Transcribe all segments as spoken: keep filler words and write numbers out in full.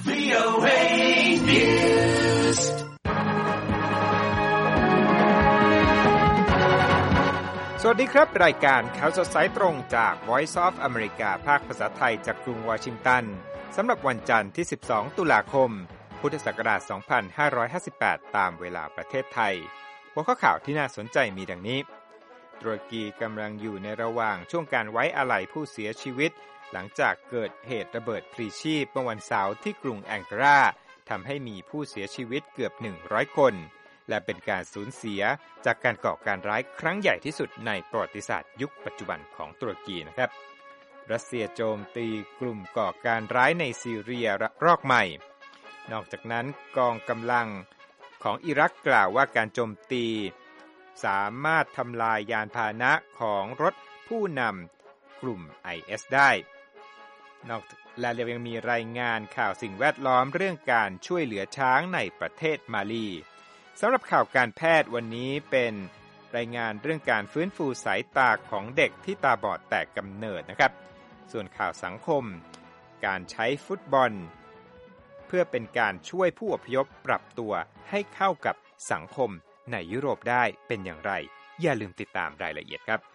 วี โอ เอ Newsสวัสดีครับรายการข่าวสดสายตรงจาก Voice of America ภาคภาษาไทยจากกรุงวอชิงตันสำหรับวันจันทร์ที่สิบสองตุลาคมพุทธศักราชสองพันห้าร้อยห้าสิบแปดตามเวลาประเทศไทยหัวข้อข่าวที่น่าสนใจมีดังนี้ตุรกีกำลังอยู่ในระหว่างช่วงการไว้อาลัยผู้เสียชีวิตหลังจากเกิดเหตุระเบิดพลีชีพเมื่อวันเสาร์ที่กรุงแองการาทำให้มีผู้เสียชีวิตเกือบหนึ่งร้อยคนและเป็นการสูญเสียจากการก่อการร้ายครั้งใหญ่ที่สุดในประวัติศาสตร์ยุคปัจจุบันของตุรกีนะครับรัสเซียโจมตีกลุ่มก่อการร้ายในซีเรียระลอกใหม่นอกจากนั้นกองกำลังของอิรักกล่าวว่าการโจมตีสามารถทำลายยานพาหนะของรถผู้นำกลุ่ม ไอ เอส ได้นอกและยังมีรายงานข่าวสิ่งแวดล้อมเรื่องการช่วยเหลือช้างในประเทศมาลีสำหรับข่าวการแพทย์วันนี้เป็นรายงานเรื่องการฟื้นฟูสายตาของเด็กที่ตาบอดแต่กำเนิดนะครับส่วนข่าวสังคมการใช้ฟุตบอลเพื่อเป็นการช่วยผู้อพยพปรับตัวให้เข้ากับสังคมในยุโรปได้เป็นอย่างไรอย่าลืมติดตามรายละเอียดครับ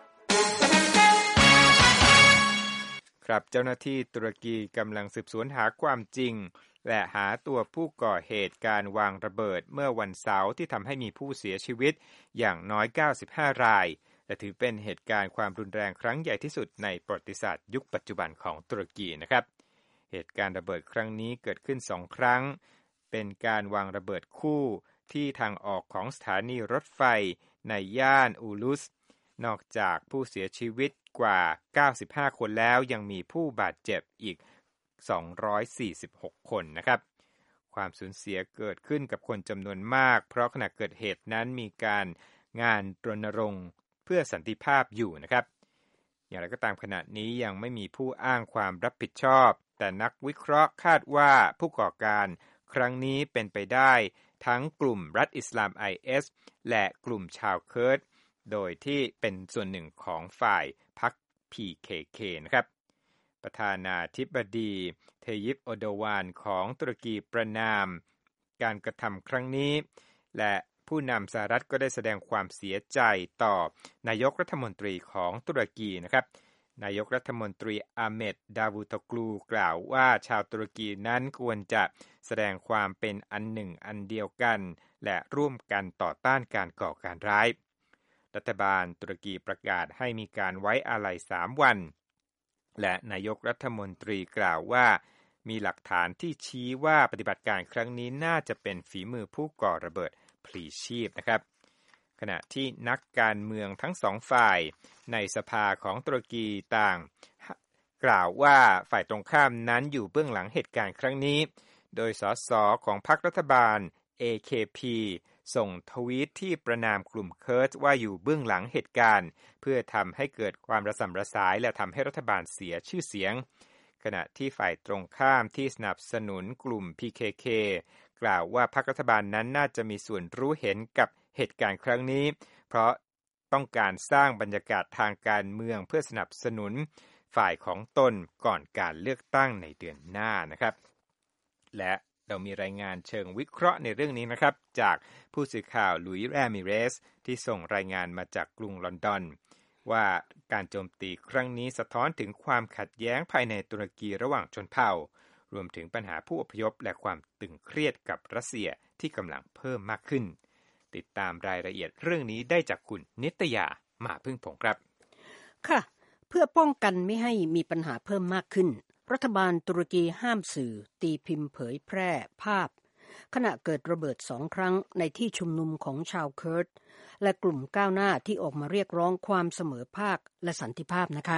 ครับเจ้าหน้าที่ตุรกีกำลังสืบสวนหาความจริงและหาตัวผู้ก่อเหตุการวางระเบิดเมื่อวันเสาร์ที่ทำให้มีผู้เสียชีวิตอย่างน้อยเก้าสิบห้ารายและถือเป็นเหตุการณ์ความรุนแรงครั้งใหญ่ที่สุดในประวัติศาสตร์ยุคปัจจุบันของตุรกีนะครับเหตุการณ์ระเบิดครั้งนี้เกิดขึ้นสองครั้งเป็นการวางระเบิดคู่ที่ทางออกของสถานีรถไฟในย่านอูลุสนอกจากผู้เสียชีวิตกว่าเก้าสิบห้าคนแล้วยังมีผู้บาดเจ็บอีกสองร้อยสี่สิบหกคนนะครับความสูญเสียเกิดขึ้นกับคนจำนวนมากเพราะขณะเกิดเหตุนั้นมีการงานรณรงค์เพื่อสันติภาพอยู่นะครับอย่างไรก็ตามขณะนี้ยังไม่มีผู้อ้างความรับผิดชอบแต่นักวิเคราะห์คาดว่าผู้ก่อการครั้งนี้เป็นไปได้ทั้งกลุ่มรัฐอิสลาม ไอ เอส และกลุ่มชาวเคิร์ดโดยที่เป็นส่วนหนึ่งของฝ่ายพรรค พี เค เค นะครับประธานาธิบดีเทยิป โอโดวานของตุรกีประณามการกระทำครั้งนี้และผู้นำสหรัฐก็ได้แสดงความเสียใจต่อนายกรัฐมนตรีของตุรกีนะครับนายกรัฐมนตรีอาเมด ดาวูโตกลูกล่าวว่าชาวตุรกีนั้นควรจะแสดงความเป็นอันหนึ่งอันเดียวกันและร่วมกันต่อต้านการก่อการร้ายรัฐบาลตุรกีประกาศให้มีการไว้อาลัยสามวันและนายกรัฐมนตรีกล่าวว่ามีหลักฐานที่ชี้ว่าปฏิบัติการครั้งนี้น่าจะเป็นฝีมือผู้ก่อระเบิดพลีชีพนะครับขณะที่นักการเมืองทั้งสองฝ่ายในสภาของตุรกีต่างกล่าวว่าฝ่ายตรงข้ามนั้นอยู่เบื้องหลังเหตุการณ์ครั้งนี้โดยสสของพรรครัฐบาล เอ เค พี ส่งทวีตที่ประณามกลุ่มเคิร์ดว่าอยู่เบื้องหลังเหตุการณ์เพื่อทำให้เกิดความระส่ำระสายและทำให้รัฐบาลเสียชื่อเสียงขณะที่ฝ่ายตรงข้ามที่สนับสนุนกลุ่ม พี เค เค กล่าวว่าพรรครัฐบาลนั้นน่าจะมีส่วนรู้เห็นกับเหตุการณ์ครั้งนี้เพราะต้องการสร้างบรรยากาศทางการเมืองเพื่อสนับสนุนฝ่ายของตนก่อนการเลือกตั้งในเดือนหน้านะครับและเรามีรายงานเชิงวิเคราะห์ในเรื่องนี้นะครับจากผู้สื่อข่าวลุยส์ แรมิเรสที่ส่งรายงานมาจากกรุงลอนดอนว่าการโจมตีครั้งนี้สะท้อนถึงความขัดแย้งภายในตุรกีระหว่างชนเผ่ารวมถึงปัญหาผู้อพยพและความตึงเครียดกับรัสเซียที่กำลังเพิ่มมากขึ้นติดตามรายละเอียดเรื่องนี้ได้จากคุณนิตยามาพึ่งผงครับค่ะเพื่อป้องกันไม่ให้มีปัญหาเพิ่มมากขึ้นรัฐบาลตุรกีห้ามสื่อตีพิมพ์เผยแพร่ภาพขณะเกิดระเบิดสองครั้งในที่ชุมนุมของชาวเคิร์ดและกลุ่มก้าวหน้าที่ออกมาเรียกร้องความเสมอภาคและสันติภาพนะคะ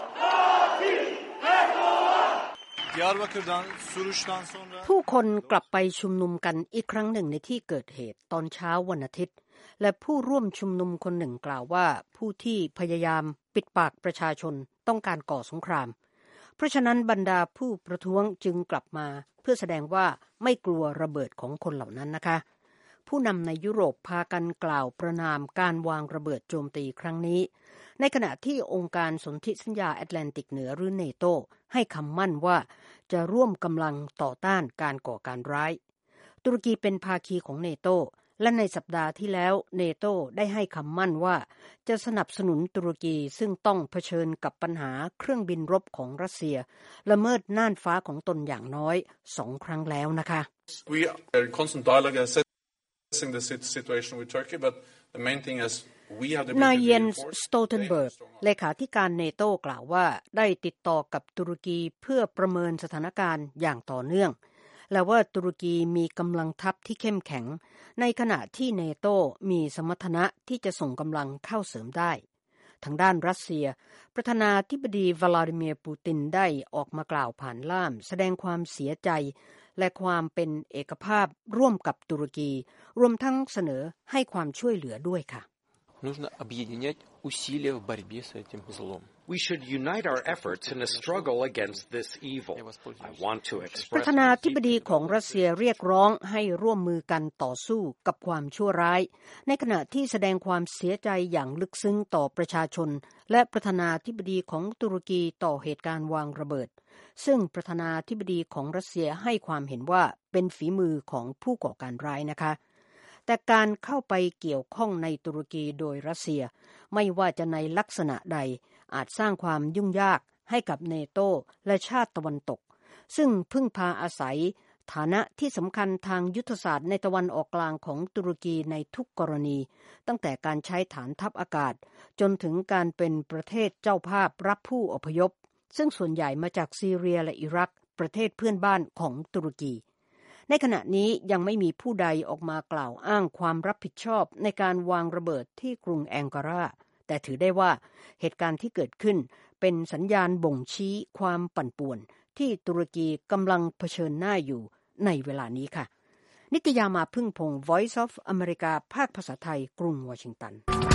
ผู้คนกลับไปชุมนุมกันอีกครั้งหนึ่งในที่เกิดเหตุตอนเช้าวันอาทิตย์และผู้ร่วมชุมนุมคนหนึ่งกล่าวว่าผู้ที่พยายามปิดปากประชาชนต้องการก่อสงครามเพราะฉะนั้นบรรดาผู้ประท้วงจึงกลับมาเพื่อแสดงว่าไม่กลัวระเบิดของคนเหล่านั้นนะคะผู้นำในยุโรปพากันกล่าวประณามการวางระเบิดโจมตีครั้งนี้ในขณะที่องค์การสนธิสัญญาแอตแลนติกเหนือหรือเนโตให้คำมั่นว่าจะร่วมกำลังต่อต้านการก่อการร้ายตุรกีเป็นภาคีของเนโตและในสัปดาห์ที่แล้วเนโตได้ให้คำมั่นว่าจะสนับสนุนตุรกีซึ่งต้องเผชิญกับปัญหาเครื่องบินรบของรัสเซียละเมิดน่านฟ้าของตนอย่างน้อยสองครั้งแล้วนะคะ We are in constant dialogue assessing the situation with Turkey, but the main thing is we have the นายเยนส์สโตลเทนเบิร์กเลขาธิการเนโตกล่าวว่าได้ติดต่อกับตุรกีเพื่อประเมินสถานการณ์อย่างต่อเนื่องและว่าตุรกีมีกำลังทัพที่เข้มแข็งในขณะที่เนโตมีสมรรถนะที่จะส่งกำลังเข้าเสริมได้ทางด้านรัสเซียประธานาธิบดีวลาดิเมียร์ปูตินได้ออกมากล่าวผ่านล่ามแสดงความเสียใจและความเป็นเอกภาพร่วมกับตุรกีรวมทั้งเสนอให้ความช่วยเหลือด้วยค่ะ Нужно объединять усилия в борьбе с этим злом. We should unite our efforts in a struggle against this evil. I want to ประ express ธานาธิบดีของรัสเซียเรียกร้องให้ร่วมมือกันต่อสู้กับความชั่วร้ายในขณะที่แสดงความเสียใจอย่างลึกซึ้งต่อประชาชนและประธานาธิบดีของตุรกีต่อเหตุการณ์วางระเบิดซึ่งประธานาธิบดีของรัสเซียให้ความเห็นว่าเป็นฝีมือของผู้ก่อการร้ายนะคะแต่การเข้าไปเกี่ยวข้องในตุรกีโดยรัสเซียไม่ว่าจะในลักษณะใดอาจสร้างความยุ่งยากให้กับเนโตและชาติตะวันตกซึ่งพึ่งพาอาศัยฐานะที่สำคัญทางยุทธศาสตร์ในตะวันออกกลางของตุรกีในทุกกรณีตั้งแต่การใช้ฐานทัพอากาศจนถึงการเป็นประเทศเจ้าภาพรับผู้อพยพซึ่งส่วนใหญ่มาจากซีเรียและอิรักประเทศเพื่อนบ้านของตุรกีในขณะนี้ยังไม่มีผู้ใดออกมากล่าวอ้างความรับผิดชอบในการวางระเบิดที่กรุงแองการาแต่ถือได้ว่าเหตุการณ์ที่เกิดขึ้นเป็นสัญญาณบ่งชี้ความปั่นป่วนที่ตุรกีกำลังเผชิญหน้าอยู่ในเวลานี้ค่ะนิตยามาพึ่งพงศ์ Voice of America ภาคภาษาไทยกรุงวอชิงตัน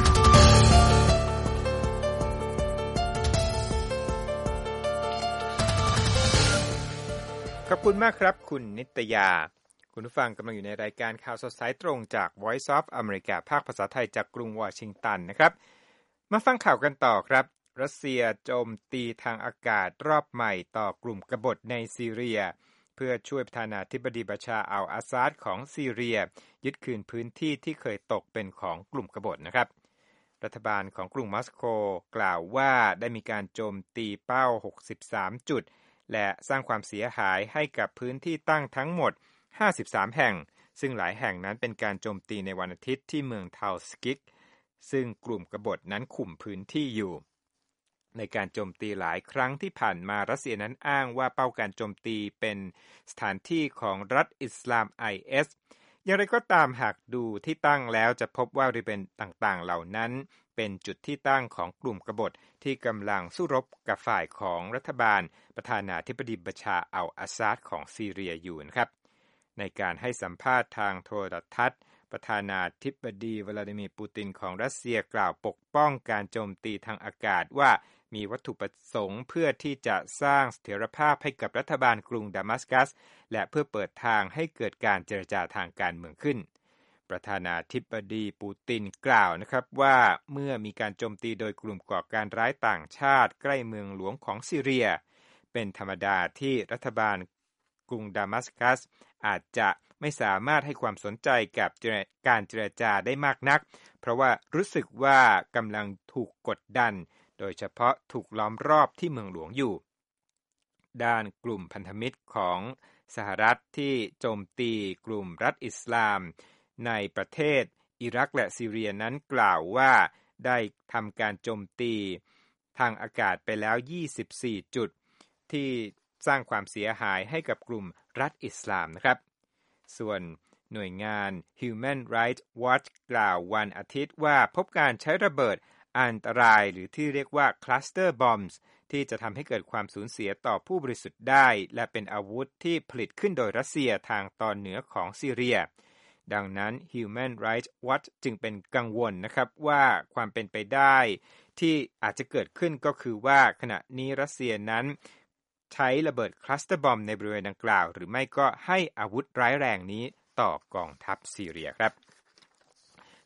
ขอบคุณมากครับคุณนิตยาคุณผู้ฟังกำลังอยู่ในรายการข่าวสดสายตรงจาก Voice of America ภาคภาษาไทยจากกรุงวอชิงตันนะครับมาฟังข่าวกันต่อครับรัสเซียโจมตีทางอากาศรอบใหม่ต่อกลุ่มกบฏในซีเรียเพื่อช่วยประธานาธิบดีบัชาร์อัลอาซาดของซีเรียยึดคืนพื้นที่ที่เคยตกเป็นของกลุ่มกบฏนะครับรัฐบาลของกรุงมอสโกกล่าวว่าได้มีการโจมตีเป้าหกสิบสามจุดและสร้างความเสียหายให้กับพื้นที่ตั้งทั้งหมดห้าสิบสามแห่งซึ่งหลายแห่งนั้นเป็นการโจมตีในวันอาทิตย์ที่เมืองทาวสกิกซึ่งกลุ่มกบฏนั้นคุมพื้นที่อยู่ในการโจมตีหลายครั้งที่ผ่านมารัสเซียนั้นอ้างว่าเป้าการโจมตีเป็นสถานที่ของรัฐอิสลาม ไอ เอส อย่างไรก็ตามหากดูที่ตั้งแล้วจะพบว่าบริเวณต่างๆเหล่านั้นเป็นจุดที่ตั้งของกลุ่มกบฏที่กำลังสู้รบกับฝ่ายของรัฐบาลประธานาธิบดีบัชาร์อัลอาซาดของซีเรียอยู่นะครับในการให้สัมภาษณ์ทางโทรทัศน์ประธานาธิบดีวลาดิเมียร์ปูตินของรัสเซียกล่าวปกป้องการโจมตีทางอากาศว่ามีวัตถุประสงค์เพื่อที่จะสร้างเสถียรภาพให้กับรัฐบาลกรุงดามัสกัสและเพื่อเปิดทางให้เกิดการเจรจาทางการเมืองขึ้นประธานาธิบดีปูตินกล่าวนะครับว่าเมื่อมีการโจมตีโดยกลุ่มก่อการร้ายต่างชาติใกล้เมืองหลวงของซีเรียเป็นธรรมดาที่รัฐบาลกรุงดามัสกัสอาจจะไม่สามารถให้ความสนใจกับการเจรจาได้มากนักเพราะว่ารู้สึกว่ากำลังถูกกดดันโดยเฉพาะถูกล้อมรอบที่เมืองหลวงอยู่ด้านกลุ่มพันธมิตรของสหรัฐที่โจมตีกลุ่มรัฐอิสลามในประเทศอิรักและซีเรียนั้นกล่าวว่าได้ทำการโจมตีทางอากาศไปแล้วยี่สิบสี่จุดที่สร้างความเสียหายให้กับกลุ่มรัฐอิสลามนะครับส่วนหน่วยงาน Human Rights Watch กล่าววันอาทิตย์ว่าพบการใช้ระเบิดอันตรายหรือที่เรียกว่า Cluster Bombs ที่จะทำให้เกิดความสูญเสียต่อผู้บริสุทธิ์ได้และเป็นอาวุธที่ผลิตขึ้นโดยรัสเซียทางตอนเหนือของซีเรียดังนั้น Human Rights Watch จึงเป็นกังวลนะครับว่าความเป็นไปได้ที่อาจจะเกิดขึ้นก็คือว่าขณะนี้รัสเซียนั้นใช้ระเบิดคลัสเตอร์บอมในบริเวณดังกล่าวหรือไม่ก็ให้อาวุธร้ายแรงนี้ต่อกองทัพซีเรียครับ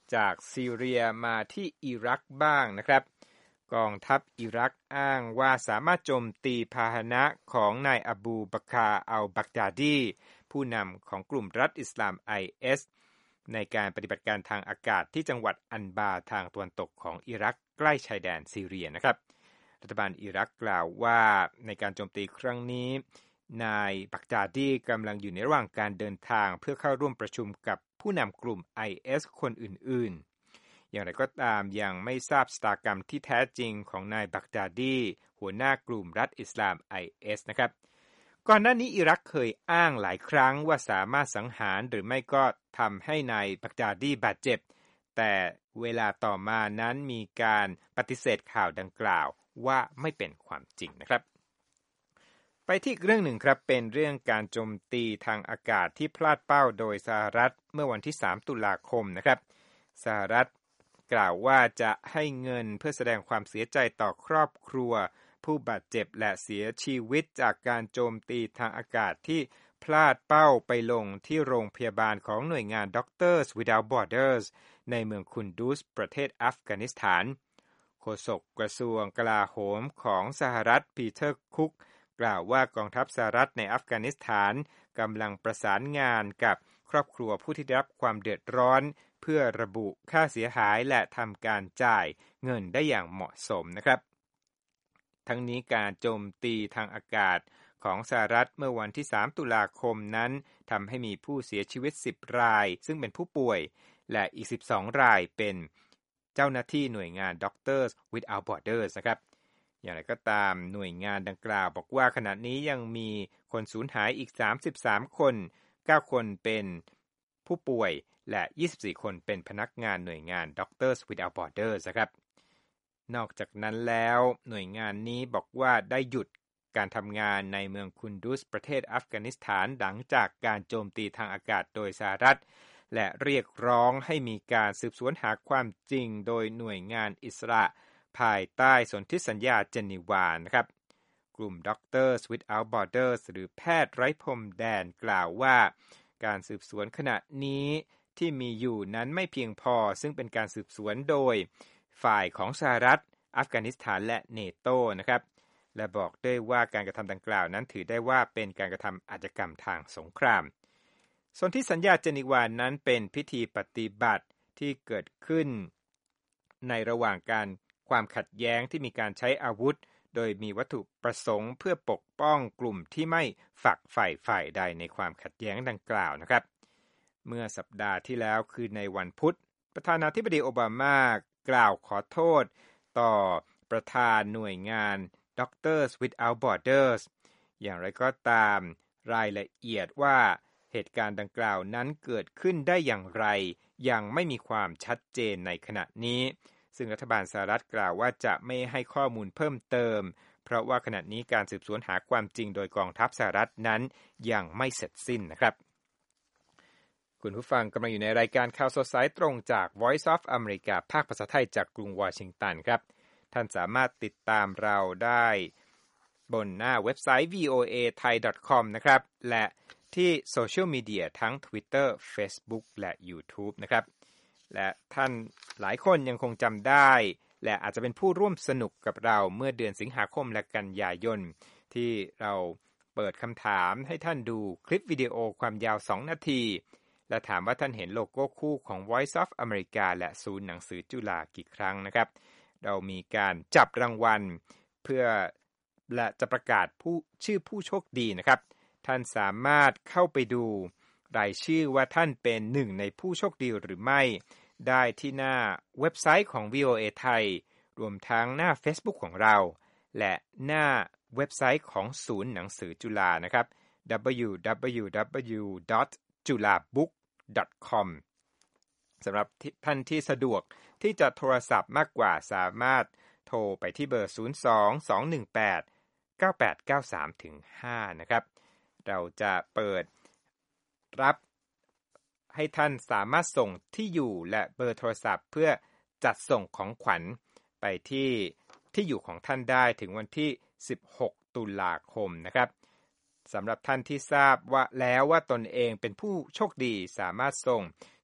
จากซีเรียมาที่อิรักบ้างนะครับกองทัพอิรักอ้างว่าสามารถโจมตีพาหนะของนายอบูบักรอัลบักดาดีผู้นำของกลุ่มรัฐอิสลาม ไอ เอส ในการปฏิบัติการทางอากาศที่จังหวัดอันบาทางตะวันตกของอิรักใกล้ชายแดนซีเรียนะครับรัฐบาลอิรักกล่าวว่าในการโจมตีครั้งนี้นายบักดาดีกำลังอยู่ในระหว่างการเดินทางเพื่อเข้าร่วมประชุมกับผู้นำกลุ่ม ไอ เอส คนอื่นๆอย่างไรก็ตามยังไม่ทราบชะตากรรมที่แท้จริงของนายบักดาดีหัวหน้ากลุ่มรัฐอิสลาม ไอ เอส นะครับก่อนหน้านี้อิรักเคยอ้างหลายครั้งว่าสามารถสังหารหรือไม่ก็ทำให้นายบักดาดีบาดเจ็บแต่เวลาต่อมานั้นมีการปฏิเสธข่าวดังกล่าวว่าไม่เป็นความจริงนะครับไปที่เรื่องหนึ่งครับเป็นเรื่องการโจมตีทางอากาศที่พลาดเป้าโดยสหรัฐเมื่อวันที่สามตุลาคมนะครับสหรัฐกล่าวว่าจะให้เงินเพื่อแสดงความเสียใจต่อครอบครัวผู้บาดเจ็บและเสียชีวิตจากการโจมตีทางอากาศที่พลาดเป้าไปลงที่โรงพยาบาลของหน่วยงาน Doctors Without Borders ในเมืองคุนดูซประเทศอัฟกานิสถานโฆษกกระทรวงกลาโหมของสหรัฐปีเตอร์คุกกล่าวว่ากองทัพสหรัฐในอัฟกานิสถานกำลังประสานงานกับครอบครัวผู้ที่ได้รับความเดือดร้อนเพื่อระบุค่าเสียหายและทำการจ่ายเงินได้อย่างเหมาะสมนะครับทั้งนี้การโจมตีทางอากาศของสหรัฐเมื่อวันที่สามตุลาคมนั้นทำให้มีผู้เสียชีวิตสิบรายซึ่งเป็นผู้ป่วยและอีกสิบสองรายเป็นเจ้าหน้าที่หน่วยงาน Doctors Without Borders นะครับอย่างไรก็ตามหน่วยงานดังกล่าวบอกว่าขณะนี้ยังมีคนสูญหายอีกสามสิบสามคนเก้าคนเป็นผู้ป่วยและยี่สิบสี่คนเป็นพนักงานหน่วยงาน Doctors Without Borders นะครับนอกจากนั้นแล้วหน่วยงานนี้บอกว่าได้หยุดการทำงานในเมืองคุนดูซประเทศอัฟกานิสถานหลังจากการโจมตีทางอากาศโดยสหรัฐและเรียกร้องให้มีการสืบสวนหาความจริงโดยหน่วยงานอิสระภายใต้สนธิสัญญาเจนีวานะครับกลุ่ม Doctors Without Borders หรือแพทย์ไร้พรมแดนกล่าวว่าการสืบสวนขณะนี้ที่มีอยู่นั้นไม่เพียงพอซึ่งเป็นการสืบสวนโดยฝ่ายของสหรัฐอัฟกานิสถานและเนโตนะครับและบอกด้วยว่าการกระทำดังกล่าวนั้นถือได้ว่าเป็นการกระทำอาชญากรรมทางสงครามสนธิสัญญาเจนีวานั้นเป็นพิธีปฏิบัติที่เกิดขึ้นในระหว่างการความขัดแย้งที่มีการใช้อาวุธโดยมีวัตถุประสงค์เพื่อปกป้องกลุ่มที่ไม่ฝักใฝ่ฝ่ายใดในความขัดแย้งดังกล่าวนะครับเมื่อสัปดาห์ที่แล้วคือในวันพุธประธานาธิบดีโอบามากล่าวขอโทษต่อประธานหน่วยงาน Doctors Without Borders อย่างไรก็ตามรายละเอียดว่าเหตุการณ์ดังกล่าวนั้นเกิดขึ้นได้อย่างไรยังไม่มีความชัดเจนในขณะนี้ซึ่งรัฐบาลสหรัฐกล่าวว่าจะไม่ให้ข้อมูลเพิ่มเติมเพราะว่าขณะนี้การสืบสวนหาความจริงโดยกองทัพสหรัฐนั้นยังไม่เสร็จสิ้นนะครับคุณผู้ฟังกำลังอยู่ในรายการข่าวสดสายตรงจาก Voice of America ภาคภาษาไทยจากกรุงวอชิงตันครับท่านสามารถติดตามเราได้บนหน้าเว็บไซต์ วี โอ เอ ไทย ดอท คอม นะครับและที่โซเชียลมีเดียทั้ง Twitter Facebook และ YouTube นะครับและท่านหลายคนยังคงจำได้และอาจจะเป็นผู้ร่วมสนุกกับเราเมื่อเดือนสิงหาคมและกันยายนที่เราเปิดคำถามให้ท่านดูคลิปวิดีโอความยาวสองนาทีและถามว่าท่านเห็นโลโก้คู่ของ Voice of America และศูนย์หนังสือจุฬากี่ครั้งนะครับเรามีการจับรางวัลเพื่อและจะประกาศผู้ชื่อผู้โชคดีนะครับท่านสามารถเข้าไปดูรายชื่อว่าท่านเป็นหนึ่งในผู้โชคดีหรือไม่ได้ที่หน้าเว็บไซต์ของ วี โอ เอ ไทยรวมทั้งหน้า Facebook ของเราและหน้าเว็บไซต์ของศูนย์หนังสือจุฬานะครับ ดับเบิลยู ดับเบิลยู ดับเบิลยู ดอท จุฬาบุ๊ก ดอท คอม สำหรับท่านที่สะดวกที่จะโทรศัพท์มากกว่าสามารถโทรไปที่เบอร์ศูนย์ สอง สอง หนึ่ง แปด เก้า แปด เก้า สาม ห้า นะครับเราจะเปิดรับให้ท่านสามารถส่งที่อยู่และเบอร์โทรศัพท์เพื่อจัดส่งของขวัญไปที่ที่อยู่ของท่านได้ถึงวันที่สิบหกตุลาคมนะครับสำหรับท่านที่ทราบว่าแล้วว่าตนเองเป็นผู้โชคดีสามารถส่ง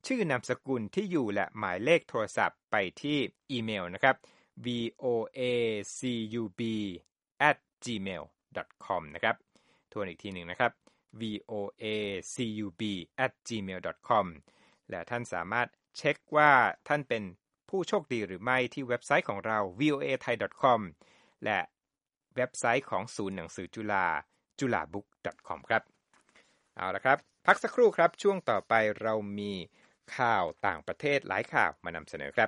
ชื่อนามสกุลที่อยู่และหมายเลขโทรศัพท์ไปที่อีเมลนะครับ วี โอ เอ ซี ยู บี แอท จี เมล ดอท คอม นะครับทวนอีกทีหนึ่งนะครับ วี โอ เอ ซี ยู บี แอท จี เมล ดอท คอม และท่านสามารถเช็คว่าท่านเป็นผู้โชคดีหรือไม่ที่เว็บไซต์ของเรา วี โอ เอ ไทย ดอท คอม และเว็บไซต์ของศูนย์หนังสือจุฬา จุฬาบุ๊ก ดอท คอม ครับเอาละครับพักสักครู่ครับช่วงต่อไปเรามีข่าวต่างประเทศหลายข่าวมานำเสนอครับ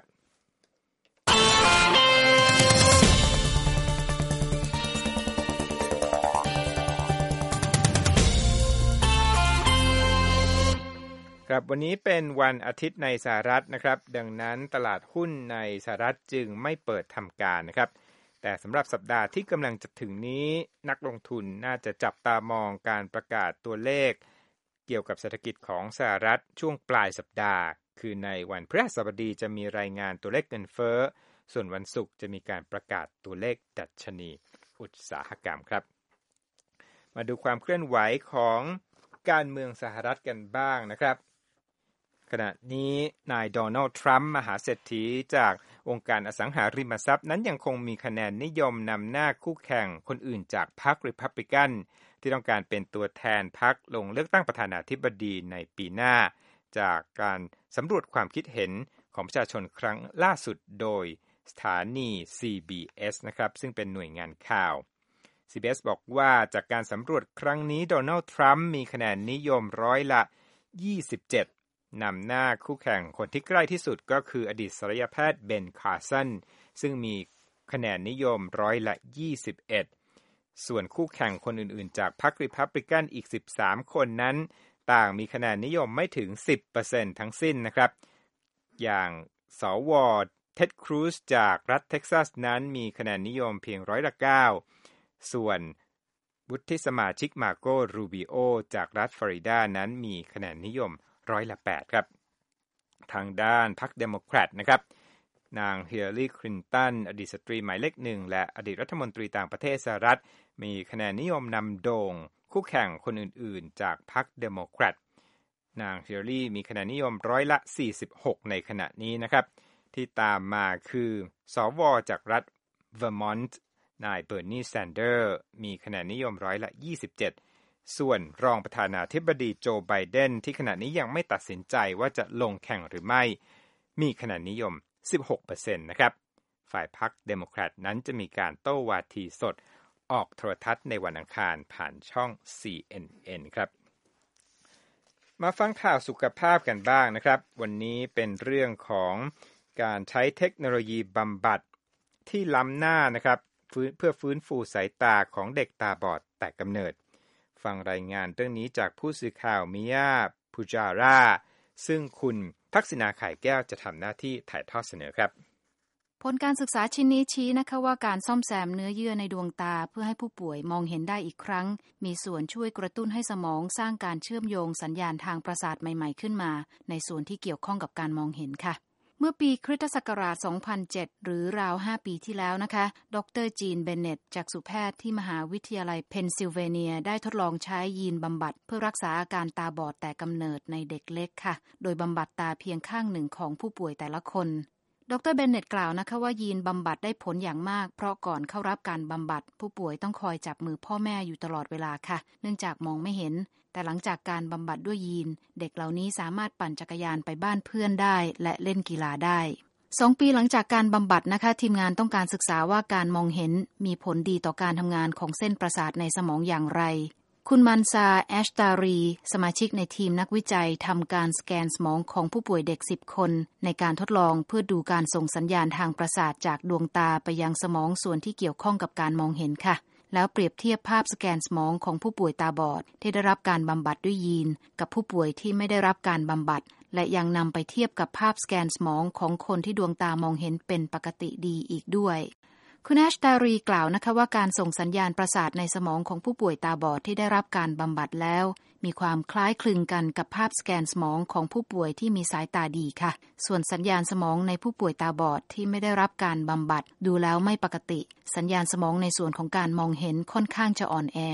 ครับวันนี้เป็นวันอาทิตย์ในสหรัฐนะครับดังนั้นตลาดหุ้นในสหรัฐจึงไม่เปิดทำการนะครับแต่สำหรับสัปดาห์ที่กำลังจะถึงนี้นักลงทุนน่าจะจับตามองการประกาศตัวเลขเกี่ยวกับเศรษฐกิจของสหรัฐช่วงปลายสัปดาห์คือในวันพฤหัสบดีจะมีรายงานตัวเลขเงินเฟ้อส่วนวันศุกร์จะมีการประกาศตัวเลขดัชนีอุตสาหกรรมครับมาดูความเคลื่อนไหวของการเมืองสหรัฐกันบ้างนะครับขณะนี้นายโดนัลด์ทรัมป์มหาเศรษฐีจากองค์การอสังหาริมทรัพย์นั้นยังคงมีคะแนนนิยมนำหน้าคู่แข่งคนอื่นจากพรรครีพับลิกันที่ต้องการเป็นตัวแทนพรรคลงเลือกตั้งประธานาธิบดีในปีหน้าจากการสำรวจความคิดเห็นของประชาชนครั้งล่าสุดโดยสถานี ซี บี เอส นะครับซึ่งเป็นหน่วยงานข่าว ซี บี เอส บอกว่าจากการสำรวจครั้งนี้โดนัลด์ทรัมป์มีคะแนนนิยมร้อยละยี่สิบเจ็ดนำหน้าคู่แข่งคนที่ใกล้ที่สุดก็คืออดีตศัลยแพทย์เบนคาร์สันซึ่งมีคะแนนนิยมร้อยละยี่สิบเอ็ดส่วนคู่แข่งคนอื่นๆจากพรรครีพับลิกันอีกสิบสามคนนั้นต่างมีคะแนนนิยมไม่ถึง สิบเปอร์เซ็นต์ ทั้งสิ้นนะครับอย่างสวเท็ดครูซจากรัฐเท็กซัสนั้นมีคะแนนนิยมเพียงร้อยละเก้าส่วนวุฒิสมาชิกมาโกรูบิโอจากรัฐฟลอริดานั้นมีคะแนนนิยมร้อยละแปดครับทางด้านพรรคเดโมแครตนะครับนางฮิลลารีคลินตันอดีตสตรีหมายเลขหนึ่งและอดีตรัฐมนตรีต่างประเทศสหรัฐมีคะแนนนิยมนำโด่งคู่แข่งคนอื่นๆจากพรรคเดโมแครตนางฮิลลารีมีคะแนนนิยมร้อยละสี่สิบหกในขณะนี้นะครับที่ตามมาคือสวจากรัฐเวอร์มอนต์นายเบอร์นีแซนเดอร์มีคะแนนนิยมร้อยละยี่สิบเจ็ดส่วนรองประธานาธิบดีโจไบเดนที่ขณะนี้ยังไม่ตัดสินใจว่าจะลงแข่งหรือไม่มีคะแนนนิยม สิบหกเปอร์เซ็นต์ นะครับฝ่ายพรรคเดโมแครตนั้นจะมีการโต้วาทีสดออกโทรทัศน์ในวันอังคารผ่านช่อง ซี เอ็น เอ็น ครับมาฟังข่าวสุขภาพกันบ้างนะครับวันนี้เป็นเรื่องของการใช้เทคโนโลยีบำบัดที่ล้ำหน้านะครับเพื่อฟื้นฟูสายตาของเด็กตาบอดแต่กำเนิดฟังรายงานเรื่องนี้จากผู้สื่อข่าวมิยาพูจาร่าซึ่งคุณทักษิณาไข่แก้วจะทำหน้าที่ถ่ายทอดเสนอครับผลการศึกษาชิ้นนี้ชี้นะคะว่าการซ่อมแซมเนื้อเยื่อในดวงตาเพื่อให้ผู้ป่วยมองเห็นได้อีกครั้งมีส่วนช่วยกระตุ้นให้สมองสร้างการเชื่อมโยงสัญญาณทางประสาทใหม่ๆขึ้นมาในส่วนที่เกี่ยวข้องกับการมองเห็นค่ะเมื่อปีคริสตศักราช สองพันเจ็ด หรือราว ห้า ปีที่แล้วนะคะดร.จีน เบนเน็ตจักษุแพทย์ที่มหาวิทยาลัยเพนซิลเวเนียได้ทดลองใช้ยีนบำบัดเพื่อรักษาอาการตาบอดแต่กำเนิดในเด็กเล็กค่ะโดยบำบัดตาเพียงข้างหนึ่งของผู้ป่วยแต่ละคนดร.เบนเน็ตกล่าวนะคะว่ายีนบำบัดได้ผลอย่างมากเพราะก่อนเข้ารับการบำบัดผู้ป่วยต้องคอยจับมือพ่อแม่อยู่ตลอดเวลาค่ะเนื่องจากมองไม่เห็นแต่หลังจากการบำบัดด้วยยีนเด็กเหล่านี้สามารถปั่นจักรยานไปบ้านเพื่อนได้และเล่นกีฬาได้สองปีหลังจากการบำบัดนะคะทีมงานต้องการศึกษาว่าการมองเห็นมีผลดีต่อการทำงานของเส้นประสาทในสมองอย่างไรคุณมันซาแอชตารีสมาชิกในทีมนักวิจัยทำการสแกนสมองของผู้ป่วยเด็กสิบคนในการทดลองเพื่อดูการส่งสัญญาณทางประสาทจากดวงตาไปยังสมองส่วนที่เกี่ยวข้องกับการมองเห็นค่ะแล้วเปรียบเทียบภาพสแกนสมองของผู้ป่วยตาบอดที่ได้รับการบำบัดด้วยยีนกับผู้ป่วยที่ไม่ได้รับการบำบัดและยังนำไปเทียบกับภาพสแกนสมองของคนที่ดวงตามองเห็นเป็นปกติดีอีกด้วยคุณแอชตารีกล่าวนะคะว่าการส่งสัญญาณประสาทในสมองของผู้ป่วยตาบอดที่ได้รับการบำบัดแล้วมีความคล้ายคลึงกันกับภาพสแกนสมองของผู้ป่วยที่มีสายตาดีค่ะส่วนสัญญาณสมองในผู้ป่วยตาบอดที่ไม่ได้รับการบำบัดดูแล้วไม่ปกติสัญญาณสมองในส่วนของการมองเห็นค่อนข้างจะอ่อนแอ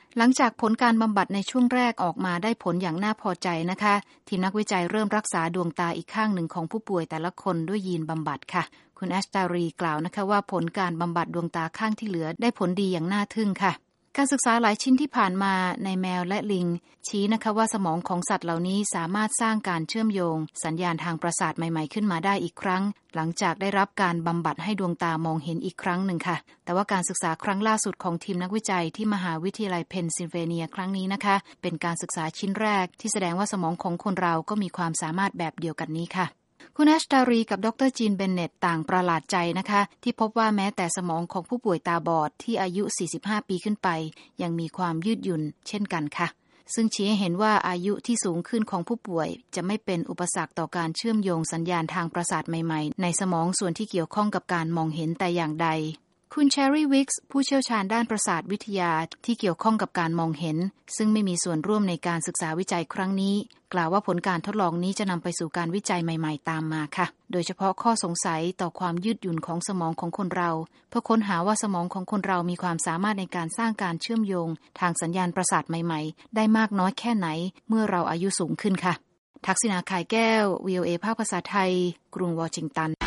หลังจากผลการบำบัดในช่วงแรกออกมาได้ผลอย่างน่าพอใจนะคะทีมนักวิจัยเริ่มรักษาดวงตาอีกข้างหนึ่งของผู้ป่วยแต่ละคนด้วยยีนบำบัดค่ะคุณแอชตารีกล่าวนะคะว่าผลการบำบัดดวงตาข้างที่เหลือได้ผลดีอย่างน่าทึ่งค่ะการศึกษาหลายชิ้นที่ผ่านมาในแมวและลิงชี้นะคะว่าสมองของสัตว์เหล่านี้สามารถสร้างการเชื่อมโยงสัญญาณทางประสาทใหม่ๆขึ้นมาได้อีกครั้งหลังจากได้รับการบำบัดให้ดวงตามองเห็นอีกครั้งหนึ่งค่ะแต่ว่าการศึกษาครั้งล่าสุดของทีมนักวิจัยที่มหาวิทยาลัยเพนซิลเวเนียครั้งนี้นะคะเป็นการศึกษาชิ้นแรกที่แสดงว่าสมองของคนเราก็มีความสามารถแบบเดียวกันนี้ค่ะคุณแอชตารีกับดรจีนเบนเน็ตต่างประหลาดใจนะคะที่พบว่าแม้แต่สมองของผู้ป่วยตาบอดที่อายุสี่สิบห้าปีขึ้นไปยังมีความยืดหยุ่นเช่นกันค่ะซึ่งชี้ให้เห็นว่าอายุที่สูงขึ้นของผู้ป่วยจะไม่เป็นอุปสรรคต่อการเชื่อมโยงสัญญาณทางประสาทใหม่ๆในสมองส่วนที่เกี่ยวข้องกับการมองเห็นแต่อย่างใดคุณเชอรี่วิกส์ผู้เชี่ยวชาญด้านประสาทวิทยาที่เกี่ยวข้องกับการมองเห็นซึ่งไม่มีส่วนร่วมในการศึกษาวิจัยครั้งนี้กล่าวว่าผลการทดลองนี้จะนำไปสู่การวิจัยใหม่ๆตามมาค่ะโดยเฉพาะข้อสงสัยต่อความยืดหยุ่นของสมองของคนเราเพื่อค้นหาว่าสมองของคนเรามีความสามารถในการสร้างการเชื่อมโยงทางสัญญาณประสาทใหม่ๆได้มากน้อยแค่ไหนเมื่อเราอายุสูงขึ้นค่ะทักษิณา ข่ายแก้ว วี โอ เอ ภาคภาษาไทยกรุงวอชิงตัน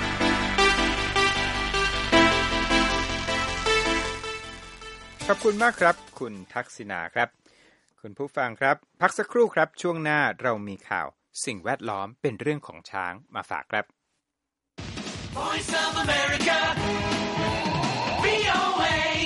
ขอบคุณมากครับคุณทักษิณาครับคุณผู้ฟังครับพักสักครู่ครับช่วงหน้าเรามีข่าวสิ่งแวดล้อมเป็นเรื่องของช้างมาฝากครับ Voice of America วี โอ เอ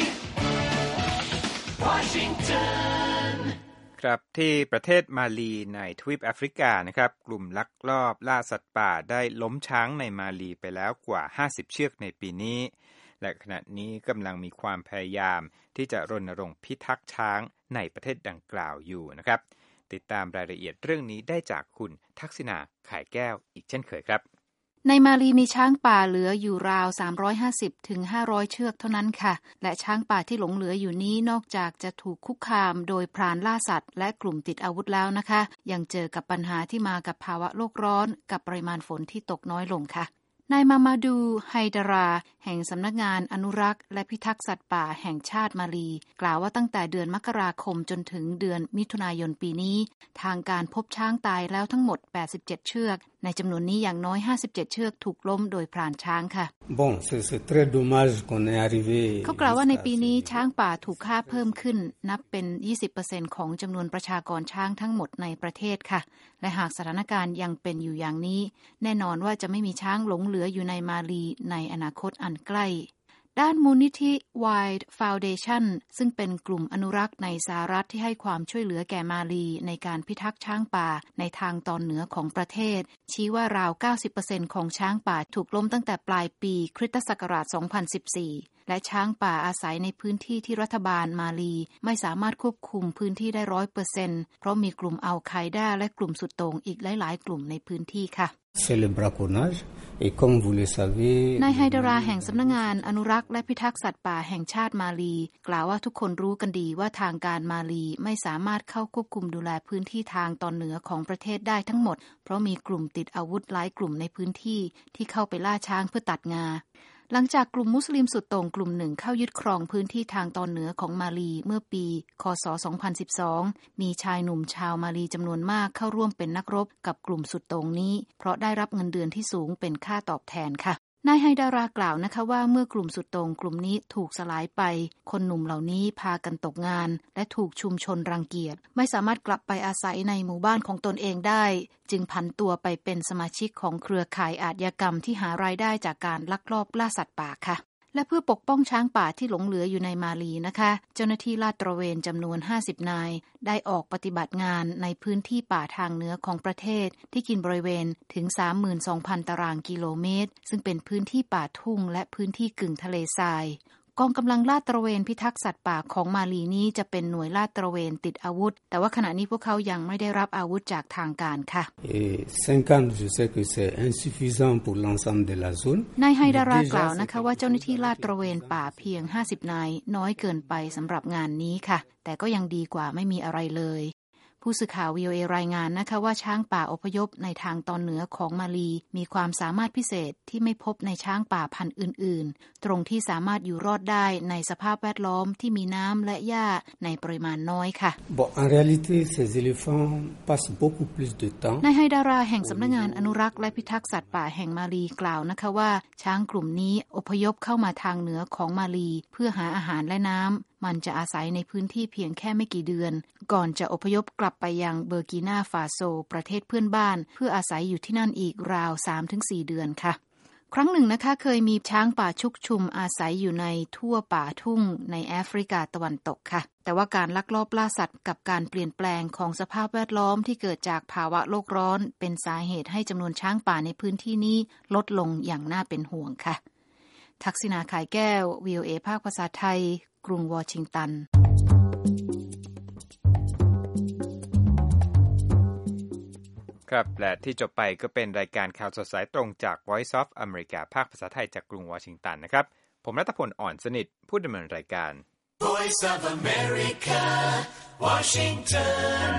Washington ครับที่ประเทศมาลีในทวีปแอฟริกานะครับกลุ่มลักลอบล่าสัตว์ป่าได้ล้มช้างในมาลีไปแล้วกว่าห้าสิบเชือกในปีนี้และขณะนี้กำลังมีความพยายามที่จะรณรงค์พิทักษ์ช้างในประเทศดังกล่าวอยู่นะครับติดตามรายละเอียดเรื่องนี้ได้จากคุณทักษิณา ข่ายแก้วอีกเช่นเคยครับในมาลีมีช้างป่าเหลืออยู่ราวสามร้อยห้าสิบถึงห้าร้อยเชือกเท่านั้นค่ะและช้างป่าที่หลงเหลืออยู่นี้นอกจากจะถูกคุกคามโดยพรานล่าสัตว์และกลุ่มติดอาวุธแล้วนะคะยังเจอกับปัญหาที่มากับภาวะโลกร้อนกับปริมาณฝนที่ตกน้อยลงค่ะนายมามาดูไฮดาราแห่งสำนักงานอนุรักษ์และพิทักษ์สัตว์ป่าแห่งชาติมาลีกล่าวว่าตั้งแต่เดือนมกราคมจนถึงเดือนมิถุนายนปีนี้ทางการพบช้างตายแล้วทั้งหมดแปดสิบเจ็ดเชือกในจำนวนนี้อย่างน้อยห้าสิบเจ็ดเชือกถูกล้มโดยพรานช้างค่ะ Bon, c'est très dommage qu'on est arrivé เขากล่าวว่าในปีนี้ช้างป่าถูกฆ่าเพิ่มขึ้นนับเป็น ยี่สิบเปอร์เซ็นต์ ของจำนวนประชากรช้างทั้งหมดในประเทศค่ะและหากสถานการณ์ยังเป็นอยู่อย่างนี้แน่นอนว่าจะไม่มีช้างหลงเหลืออยู่ในมาลีในอนาคตอันใกล้ด้านมูลนิธิ Wild Foundation ซึ่งเป็นกลุ่มอนุรักษ์ในสหรัฐที่ให้ความช่วยเหลือแก่มาลีในการพิทักษ์ช้างป่าในทางตอนเหนือของประเทศชี้ว่าราว เก้าสิบเปอร์เซ็นต์ ของช้างป่าถูกล้มตั้งแต่ปลายปีคริสตศักราช สองพันสิบสี่และช้างป่าอาศัยในพื้นที่ที่รัฐบาลมาลีไม่สามารถควบคุมพื้นที่ได้ ร้อยเปอร์เซ็นต์ เพราะมีกลุ่มอัลไคด้าและกลุ่มสุดโต่งอีกหลายๆกลุ่มในพื้นที่ค่ะ C'est le braconnage et comme vous le savez นายไฮดาราแห่งสำนักงานอนุรักษ์และพิทักษ์สัตว์ป่าแห่งชาติมาลีกล่าวว่าทุกคนรู้กันดีว่าทางการมาลีไม่สามารถเข้าควบคุมดูแลพื้นที่ทางตอนเหนือของประเทศได้ทั้งหมดเพราะมีกลุ่มติดอาวุธหลายกลุ่มในพื้นที่ที่เข้าไปล่าช้างเพื่อตัดงาหลังจากกลุ่มมุสลิมสุดโต่งกลุ่มหนึ่งเข้ายึดครองพื้นที่ทางตอนเหนือของมาลีเมื่อปีค.ศ. สองพันสิบสองมีชายหนุ่มชาวมาลีจำนวนมากเข้าร่วมเป็นนักรบกับกลุ่มสุดโต่งนี้เพราะได้รับเงินเดือนที่สูงเป็นค่าตอบแทนค่ะนายไฮดารากล่าวนะคะว่าเมื่อกลุ่มสุดโต่งกลุ่มนี้ถูกสลายไปคนหนุ่มเหล่านี้พากันตกงานและถูกชุมชนรังเกียจไม่สามารถกลับไปอาศัยในหมู่บ้านของตนเองได้จึงผันตัวไปเป็นสมาชิกของเครือข่ายอาชญากรรมที่หารายได้จากการลักลอบล่าสัตว์ป่าค่ะและเพื่อปกป้องช้างป่าที่หลงเหลืออยู่ในมาลีนะคะเจ้าหน้าที่ลาดตระเวนจำนวนห้าสิบนายได้ออกปฏิบัติงานในพื้นที่ป่าทางเหนือของประเทศที่กินบริเวณถึง สามหมื่นสองพัน ตารางกิโลเมตรซึ่งเป็นพื้นที่ป่าทุ่งและพื้นที่กึ่งทะเลทรายกองกำลังลาดตระเวนพิทักษ์สัตว์ป่าของมาลีนี้จะเป็นหน่วยลาดตระเวนติดอาวุธแต่ว่าขณะนี้พวกเขายังไม่ได้รับอาวุธจากทางการค่ะนายไฮดารากล่าวนะคะว่าเจ้าหน้าที่ลาดตระเวนป่าเพียงห้าสิบนายน้อยเกินไปสำหรับงานนี้ค่ะแต่ก็ยังดีกว่าไม่มีอะไรเลยผู้สื่อข่าว วี โอ เอ รายงานนะคะว่าช้างป่าอพยพในทางตอนเหนือของมาลีมีความสามารถพิเศษที่ไม่พบในช้างป่าพันธุ์อื่นๆตรงที่สามารถอยู่รอดได้ในสภาพแวดล้อมที่มีน้ำและหญ้าในปริมาณน้อยค่ะ Bon, en réalité, ces éléphants passent beaucoup plus de temps. นายไฮดาราแห่งสำนักงานอนุรักษ์และพิทักษ์สัตว์ป่าแห่งมาลีกล่าวนะคะว่าช้างกลุ่มนี้อพยพเข้ามาทางเหนือของมาลีเพื่อหาอาหารและน้ำมันจะอาศัยในพื้นที่เพียงแค่ไม่กี่เดือนก่อนจะอพยพกลับไปยังเบอร์กินาฟาโซประเทศเพื่อนบ้านเพื่ออาศัยอยู่ที่นั่นอีกราว สามถึงสี่ เดือนค่ะครั้งหนึ่งนะคะเคยมีช้างป่าชุกชุมอาศัยอยู่ในทั่วป่าทุ่งในแอฟริกาตะวันตกค่ะแต่ว่าการลักลอบล่าสัตว์กับการเปลี่ยนแปลงของสภาพแวดล้อมที่เกิดจากภาวะโลกร้อนเป็นสาเหตุให้จำนวนช้างป่าในพื้นที่นี้ลดลงอย่างน่าเป็นห่วงค่ะทักษิณาขายแก้ว วี โอ เอ ภาคภาษาไทยกรุงวอชิงตันครับและที่จบไปก็เป็นรายการข่าวสดสายตรงจาก Voice of America ภาคภาษาไทยจากกรุงวอชิงตันนะครับผมรัตพลอ่อนสนิทผู้ดำเนินรายการ Voice of America Washington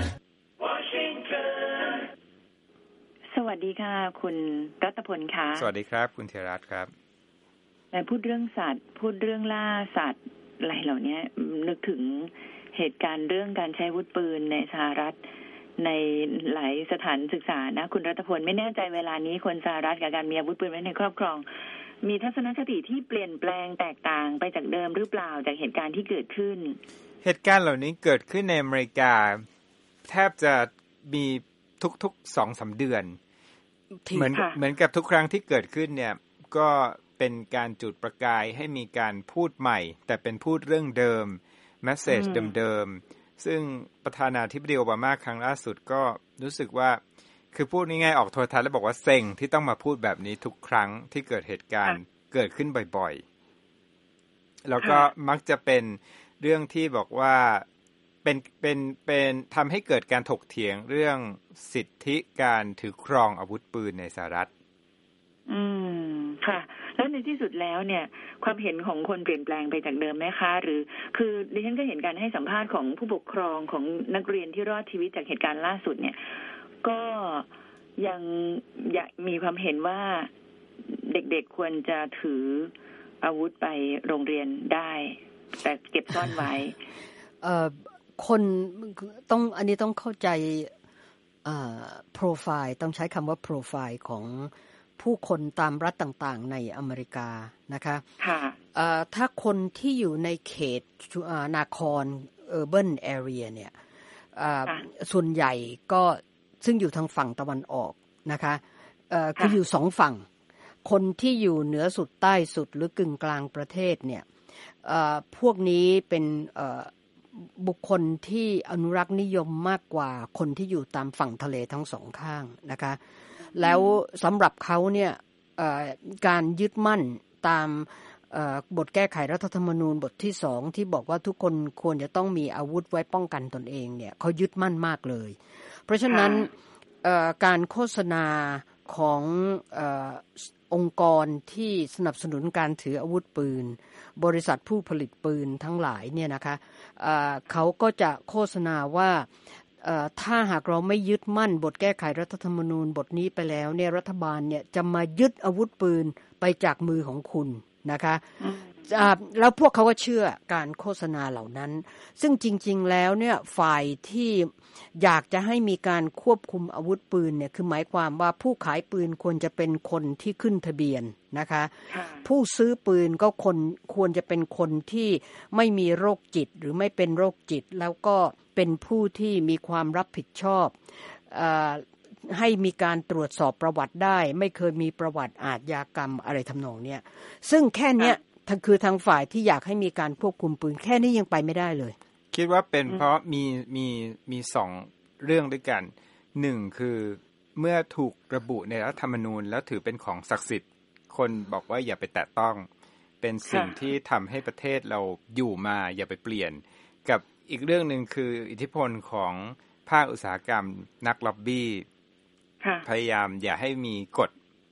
Washington สวัสดีค่ะคุณรัตพลค่ะสวัสดีครับคุณเทรัตน์ครับแต่พูดเรื่องสัตว์พูดเรื่องล่าสัตว์อะไรเหล่านี้นึกถึงเหตุการณ์เรื่องการใช้อาวุธปืนในสหรัฐในหลายสถานศึกษานะคุณรัตพลไม่แน่ใจเวลานี้คนสหรัฐกับการมีอาวุธปืนไว้ในครอบครองมีทัศนคติที่เปลี่ยนแปลงแตกต่างไปจากเดิมหรือเปล่าจากเหตุการณ์ที่เกิดขึ้นเหตุการณ์เหล่านี้เกิดขึ้นในอเมริกาแทบจะมีทุกๆ สองถึงสาม เดือนเหมือนเหมือนกับทุกครั้งที่เกิดขึ้นเนี่ยก็เป็นการจุดประกายให้มีการพูดใหม่แต่เป็นพูดเรื่องเดิมเมสเสจเดิมๆซึ่งประธานาธิบดีโอบามาครั้งล่าสุดก็รู้สึกว่าคือพูดง่ายๆออกโทรทัศน์แล้วบอกว่าเซ็งที่ต้องมาพูดแบบนี้ทุกครั้งที่เกิดเหตุการณ์เกิดขึ้นบ่อยๆแล้วก็มักจะเป็นเรื่องที่บอกว่าเป็นเป็นเป็นทำให้เกิดการถกเถียงเรื่องสิทธิการถือครองอาวุธปืนในสหรัฐอืมค่ะแล้วในที่สุดแล้วเนี่ยความเห็นของคนเปลี่ยนแปลงไปจากเดิมไหมคะหรือคือดิฉันก็เห็นการให้สัมภาษณ์ของผู้ปกครองของนักเรียนที่รอดชีวิตจากเหตุการณ์ล่าสุดเนี่ยก็ยังอยากมีความเห็นว่าเด็กๆควรจะถืออาวุธไปโรงเรียนได้แต่เก็บซ่อนไว้เอ่อคนต้องอันนี้ต้องเข้าใจเอ่อโปรไฟล์ต้องใช้คำว่าโปรไฟล์ของผู้คนตามรัฐต่างๆในอเมริกานะคะค่ะเอ่อถ้าคนที่อยู่ในเขตนาคร urban area เนี่ยส่วนใหญ่ก็ซึ่งอยู่ทางฝั่งตะวันออกนะคะเอ่อคืออยู่สองฝั่งคนที่อยู่เหนือสุดใต้สุดหรือกึ่งกลางประเทศเนี่ยเอ่อพวกนี้เป็นเอ่อบุคคลที่อนุรักษ์นิยมมากกว่าคนที่อยู่ตามฝั่งทะเลทั้งสองข้างนะคะแล้วสำหรับเขาเนี่ยการยึดมั่นตามบทแก้ไขรัฐธรรมนูญบทที่สองที่บอกว่าทุกคนควรจะต้องมีอาวุธไว้ป้องกันตนเองเนี่ยเขายึดมั่นมากเลยเพราะฉะนั้นการโฆษณาขององค์กรที่สนับสนุนการถืออาวุธปืนบริษัทผู้ผลิตปืนทั้งหลายเนี่ยนะคะเขาก็จะโฆษณาว่าถ้าหากเราไม่ยึดมั่นบทแก้ไขรัฐธรรมนูญบทนี้ไปแล้วเนี่ยรัฐบาลเนี่ยจะมายึดอาวุธปืนไปจากมือของคุณนะคะแล้วพวกเขาก็เชื่อการโฆษณาเหล่านั้นซึ่งจริงๆแล้วเนี่ยฝ่ายที่อยากจะให้มีการควบคุมอาวุธปืนเนี่ยคือหมายความว่าผู้ขายปืนควรจะเป็นคนที่ขึ้นทะเบียนนะคะผู้ซื้อปืนก็คนควรจะเป็นคนที่ไม่มีโรคจิตหรือไม่เป็นโรคจิตแล้วก็เป็นผู้ที่มีความรับผิดชอบเอ่อให้มีการตรวจสอบประวัติได้ไม่เคยมีประวัติอาชญากรรมอะไรทำนองเนี้ยซึ่งแค่เนี้ยคือทางฝ่ายที่อยากให้มีการควบคุมปืนแค่นี้ยังไปไม่ได้เลยคิดว่าเป็นเพราะมีมีมีสองเรื่องด้วยกันหนึ่งคือเมื่อถูกระบุในรัฐธรรมนูญแล้วถือเป็นของศักดิ์สิทธิ์คนบอกว่าอย่าไปแตะต้องเป็นสิ่งที่ทำให้ประเทศเราอยู่มาอย่าไปเปลี่ยนกับอีกเรื่องนึงคืออิทธิพลของภาคอุตสาหกรรมนักล็อบบี้พยายามอย่าให้มีกฎ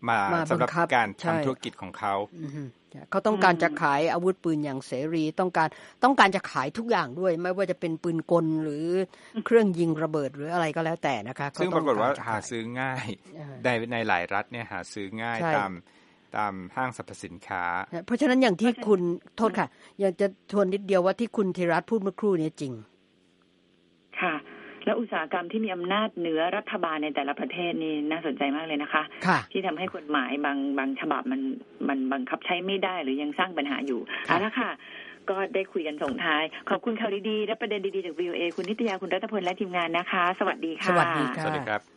มาสำหรับการทำธุรกิจของเขาเขาต้องการจะขายอาวุธปืนอย่างเสรีต้องการต้องการจะขายทุกอย่างด้วยไม่ว่าจะเป็นปืนกลหรือเครื่องยิงระเบิดหรืออะไรก็แล้วแต่นะคะซึ่งปรากฏว่าหาซื้อง่ายในในหลายรัฐเนี่ยหาซื้อง่ายตามตามห้างสรรพสินค้าเพราะฉะนั้นอย่างที่คุณโทษค่ะอยากจะทวนนิดเดียวว่าที่คุณธีรัตน์พูดเมื่อครู่นี้จริงค่ะและอุตสาหกรรมที่มีอำนาจเหนือรัฐบาลในแต่ละประเทศนี่น่าสนใจมากเลยนะคะที่ทำให้กฎหมายบางบางฉบับมันมันบังคับใช้ไม่ได้หรือยังสร้างปัญหาอยู่เอาละค่ะก็ได้คุยกันส่งท้ายขอบคุณข่าวดีๆและประเด็นดีๆจาก วี โอ เอ คุณนิตยาคุณรัตพลและทีมงานนะคะสวัสดีค่ะสวัสดีค่ะสวัสดีครับ